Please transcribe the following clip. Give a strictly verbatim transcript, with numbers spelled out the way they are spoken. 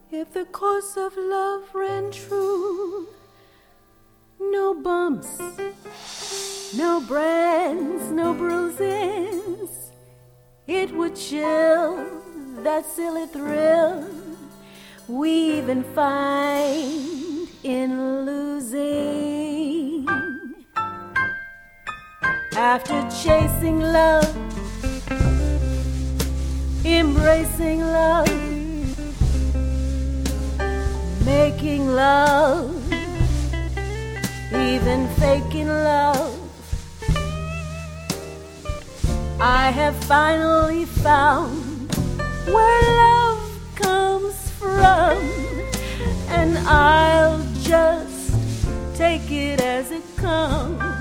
If the course of love ran true, no bumps, no brands, no bruises, it would chill that silly thrill we even find in losing. After chasing love, embracing love, making love, even faking love, I have finally found where love comes from, and I'll just take it as it comes.